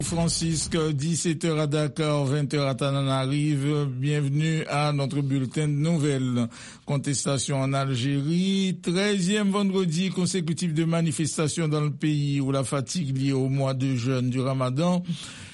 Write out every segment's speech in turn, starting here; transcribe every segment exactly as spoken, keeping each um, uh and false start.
Francisque, dix-sept heures à Dakar, vingt heures à Tananarive. Bienvenue à notre bulletin de nouvelles. Contestation en Algérie. treizième vendredi consécutif de manifestations dans le pays où la fatigue liée au mois de jeûne du Ramadan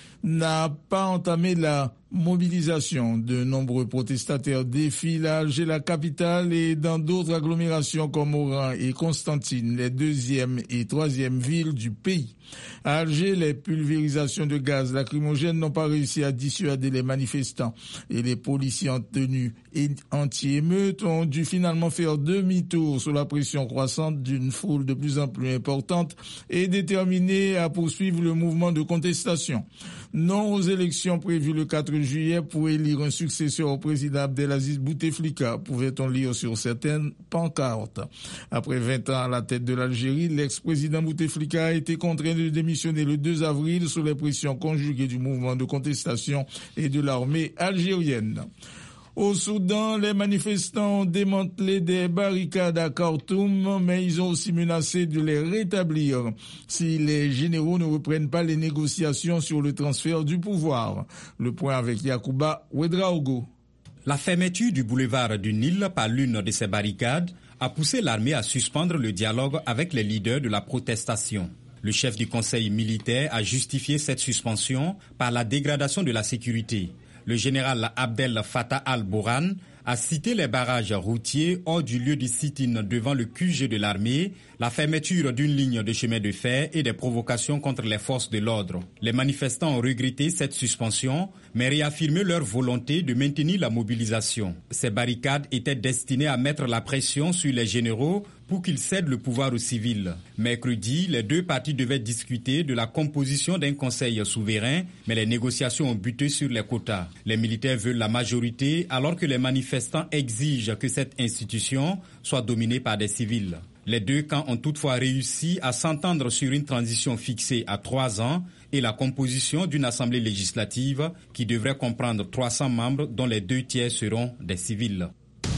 n'a pas entamé la mobilisation. De nombreux protestataires défilent à Alger, la capitale, et dans d'autres agglomérations comme Oran et Constantine, les deuxième et troisième villes du pays. À Alger, les pulvérisations de gaz lacrymogènes n'ont pas réussi à dissuader les manifestants et les policiers en tenue anti-émeute ont dû finalement faire demi-tour sous la pression croissante d'une foule de plus en plus importante et déterminée à poursuivre le mouvement de contestation. Non aux élections prévues le quatre juillet pour élire un successeur au président Abdelaziz Bouteflika, pouvait-on lire sur certaines pancartes. Après vingt ans à la tête de l'Algérie, l'ex-président Bouteflika a été contraint de démissionner le deux avril sous les pressions conjuguées du mouvement de contestation et de l'armée algérienne. Au Soudan, les manifestants ont démantelé des barricades à Khartoum, mais ils ont aussi menacé de les rétablir si les généraux ne reprennent pas les négociations sur le transfert du pouvoir. Le point avec Yacouba Ouedraogo. La fermeture du boulevard du Nil par l'une de ces barricades a poussé l'armée à suspendre le dialogue avec les leaders de la protestation. Le chef du conseil militaire a justifié cette suspension par la dégradation de la sécurité. Le général Abdel Fattah al-Burhan a cité les barrages routiers hors du lieu du sit-in devant le Q G de l'armée, la fermeture d'une ligne de chemin de fer et des provocations contre les forces de l'ordre. Les manifestants ont regretté cette suspension, mais réaffirmé leur volonté de maintenir la mobilisation. Ces barricades étaient destinées à mettre la pression sur les généraux pour qu'ils cèdent le pouvoir aux civils. Mercredi, les deux parties devaient discuter de la composition d'un conseil souverain, mais les négociations ont buté sur les quotas. Les militaires veulent la majorité, alors que les manifestants exigent que cette institution soit dominée par des civils. Les deux camps ont toutefois réussi à s'entendre sur une transition fixée à trois ans et la composition d'une assemblée législative qui devrait comprendre trois cents membres dont les deux tiers seront des civils.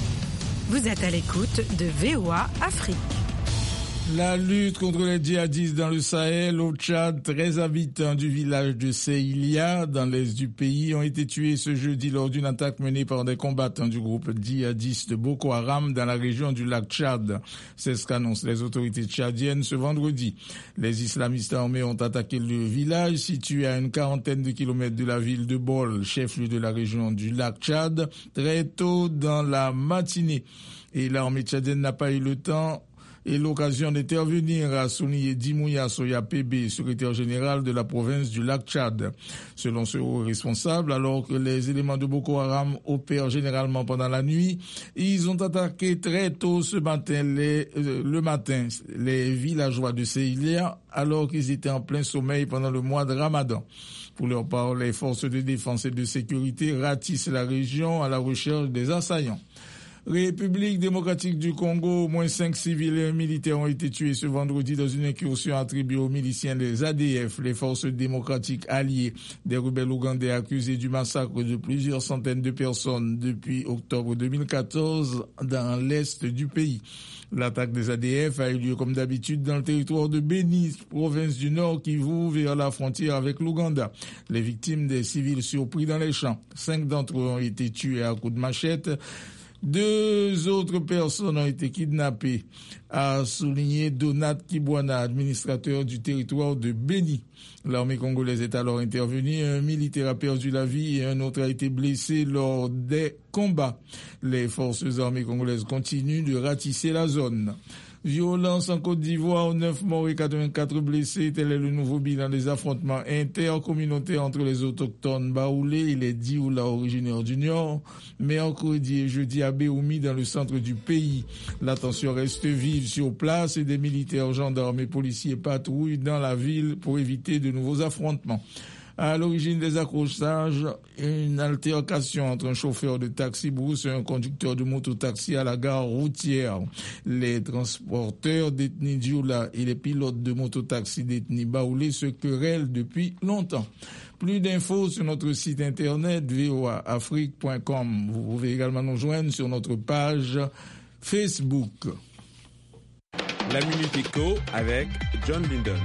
Vous êtes à l'écoute de V O A Afrique. La lutte contre les djihadistes dans le Sahel, au Tchad, treize habitants du village de Seilia, dans l'est du pays, ont été tués ce jeudi lors d'une attaque menée par des combattants du groupe djihadiste Boko Haram dans la région du lac Tchad. C'est ce qu'annoncent les autorités tchadiennes ce vendredi. Les islamistes armés ont attaqué le village situé à une quarantaine de kilomètres de la ville de Bol, chef-lieu de la région du lac Tchad, très tôt dans la matinée. Et l'armée tchadienne n'a pas eu le temps et l'occasion d'intervenir, a souligné Dimouya Soya P B, secrétaire général de la province du lac Tchad. Selon ce haut responsable, alors que les éléments de Boko Haram opèrent généralement pendant la nuit, ils ont attaqué très tôt ce matin, les, euh, le matin, les villageois de Seilia, alors qu'ils étaient en plein sommeil pendant le mois de Ramadan. Pour leur part, les forces de défense et de sécurité ratissent la région à la recherche des assaillants. République démocratique du Congo, au moins cinq civils et un militaire ont été tués ce vendredi dans une incursion attribuée aux miliciens des A D F, les forces démocratiques alliées des rebelles ougandais accusés du massacre de plusieurs centaines de personnes depuis octobre deux mille quatorze dans l'est du pays. L'attaque des A D F a eu lieu comme d'habitude dans le territoire de Beni, province du Nord qui voue vers la frontière avec l'Ouganda. Les victimes des civils surpris dans les champs. Cinq d'entre eux ont été tués à coups de machette. Deux autres personnes ont été kidnappées, a souligné Donat Kibwana, administrateur du territoire de Beni. L'armée congolaise est alors intervenue. Un militaire a perdu la vie et un autre a été blessé lors des combats. Les forces armées congolaises continuent de ratisser la zone. Violence en Côte d'Ivoire, neuf morts et quatre-vingt-quatre blessés. Tel est le nouveau bilan des affrontements intercommunautaires entre les autochtones baoulés et les Dioula originaires du Nord. Mercredi et jeudi à Béoumi, dans le centre du pays. La tension reste vive sur place et des militaires, gendarmes et policiers patrouillent dans la ville pour éviter de nouveaux affrontements. À l'origine des accrochages, une altercation entre un chauffeur de taxi-brousse et un conducteur de moto-taxi à la gare routière. Les transporteurs d'ethnie Dioula et les pilotes de moto-taxi d'ethnie baoulé se querellent depuis longtemps. Plus d'infos sur notre site internet v o a afrique point com. Vous pouvez également nous joindre sur notre page Facebook. La Minute Éco avec John Linden.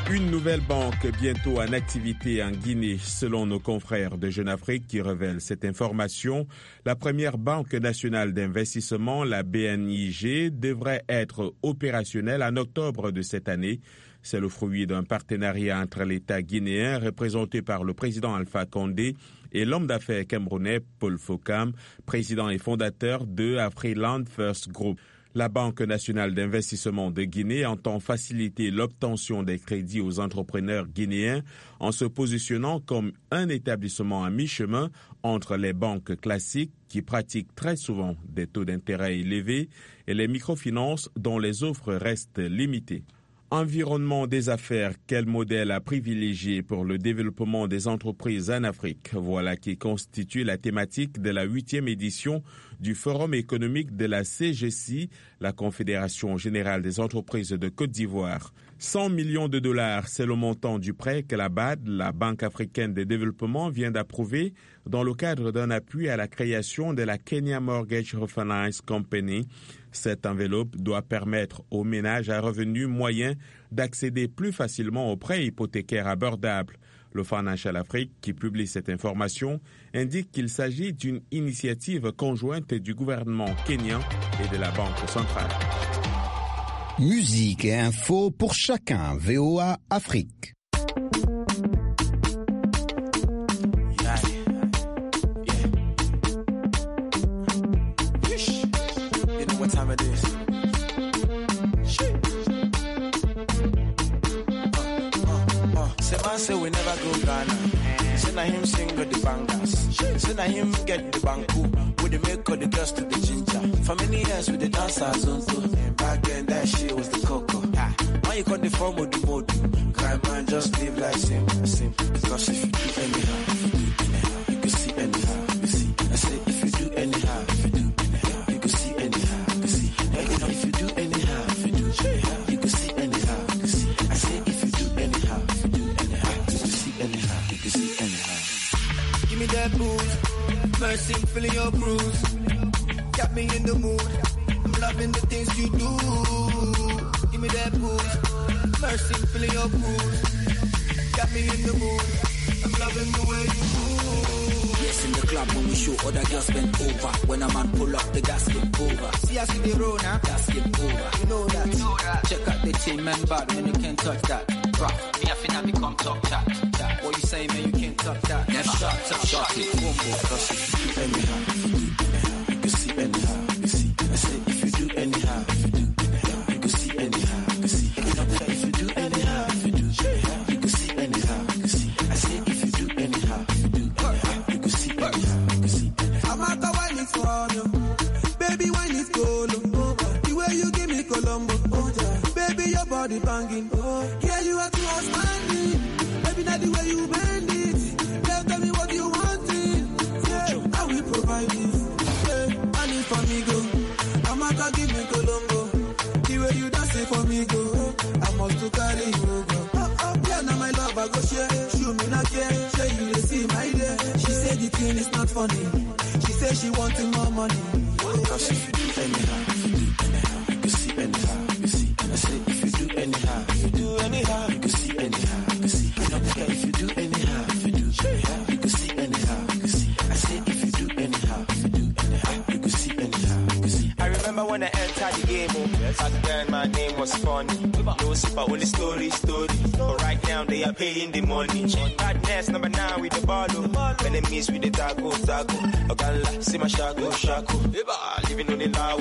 Une nouvelle banque bientôt en activité en Guinée, selon nos confrères de Jeune Afrique qui révèlent cette information. La première banque nationale d'investissement, la B N I G, devrait être opérationnelle en octobre de cette année. C'est le fruit d'un partenariat entre l'État guinéen, représenté par le président Alpha Condé, et l'homme d'affaires camerounais Paul Fokam, président et fondateur de Afriland First Group. La Banque nationale d'investissement de Guinée entend faciliter l'obtention des crédits aux entrepreneurs guinéens en se positionnant comme un établissement à mi-chemin entre les banques classiques qui pratiquent très souvent des taux d'intérêt élevés et les microfinances dont les offres restent limitées. Environnement des affaires, quel modèle à privilégier pour le développement des entreprises en Afrique? Voilà qui constitue la thématique de la huitième édition du Forum économique de la C G C I, la Confédération générale des entreprises de Côte d'Ivoire. cent millions de dollars, c'est le montant du prêt que la B A D, la Banque africaine de développement, vient d'approuver dans le cadre d'un appui à la création de la Kenya Mortgage Refinance Company. Cette enveloppe doit permettre aux ménages à revenus moyens d'accéder plus facilement aux prêts hypothécaires abordables. Le Financial Afrique, qui publie cette information, indique qu'il s'agit d'une initiative conjointe du gouvernement kényan et de la Banque centrale. Musique et info pour chacun. V O A Afrique. Time it is. Shit. Uh, uh, uh. Say man say we never go Ghana. Say na him sing with the bangers. Say na him get the banku. With the make of the girls to the ginger. For many years with the dancers on tour. Back then that shit was the cocoa. Now you got the form of the mode. Cry man just live like simple, simple. Because if you do anyhow, if you do anyhow, you can see anyhow, you see. I say if you do anyhow, if you do anyhow, you can see anyhow. If you do anyhow, if you do anyhow, you can see anyhow, you can see. I say if you do anyhow, if you do anyhow, you can see anyhow, you can see anyhow. Give me that booze, mercy filling your cruise. Got me in the mood, I'm loving the things you do. Give me that booze, mercy filling your cruise. Got me in the mood, I'm loving the way you move. Yes, in the club when we show other girls bend over. When a man pull up, the gas get over. See us in the road now, gas get over. You know that, you know that. Check out the team, man, bad when you can't touch that. Bruh, me I finna become top chat, chat. What you say, man, you can't touch that. Never shot, top shot, it won't go. Cause if you do anyhow, if you do anyhow, you can see anyhow, you can see. I say if you do anyhow, if you do anyhow, you can see anyhow, you can see. If you do anyhow, if you do anyhow, you can see anyhow, you can see. I say if you do anyhow, if you do anyhow, you can see anyhow, you can see. I'm out the wine is for you, baby wine is gold. The way you give me Colombo, baby your body banging. Yeah, you are too outstanding. Baby, not the way you bend it. Girl, tell me what you want it. Yeah, I will provide it. Yeah, I need for me go. I'm out to give me Colombo. The way you dance it for me go. I must to carry you go. Oh, oh, yeah, now my love I go share. Show me not care. Show you to see my day. She said the thing is not funny. She said she wanting more money. Cause if you do anyhow, if you do anyhow, you can see anyhow, you can see. I say if you do anyhow, if you do anyhow, you can see anyhow, you can see. If you do anyhow, if you do anyhow, you can see anyhow, you can see. I say if you do anyhow, if you do anyhow, you can see anyhow, you can see. I remember when I entered the game, oh, yes. Back then my name was funny. No super, only story, story. But right now they are paying the money. Badness number nine with the ball, oh. Enemies with the taco, taco. Ogala, see my shago, shago. Living on the lao,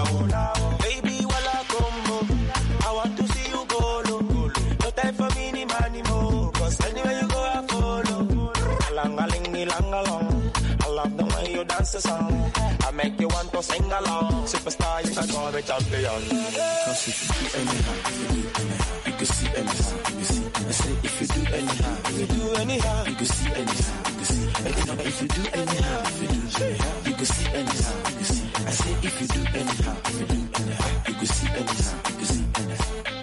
lao. Baby, wala combo. I want to see you go low. No time for me, ni money more. Cause anywhere you go, I follow. Alangaling, ilangalong. I love the way you dance the song. I make you want to sing along. Superstar, you can call me champion. Cause if you do anyhow, if you do anyhow, you can see anyhow, you can see. I say if you do anyhow, if you do anyhow, you can see anyhow, you can see. If you do anyhow, if you do anyhow, you can see anyhow, you can see. I say if you do anyhow, if you do anyhow, you can see anyhow, you can see anyhow.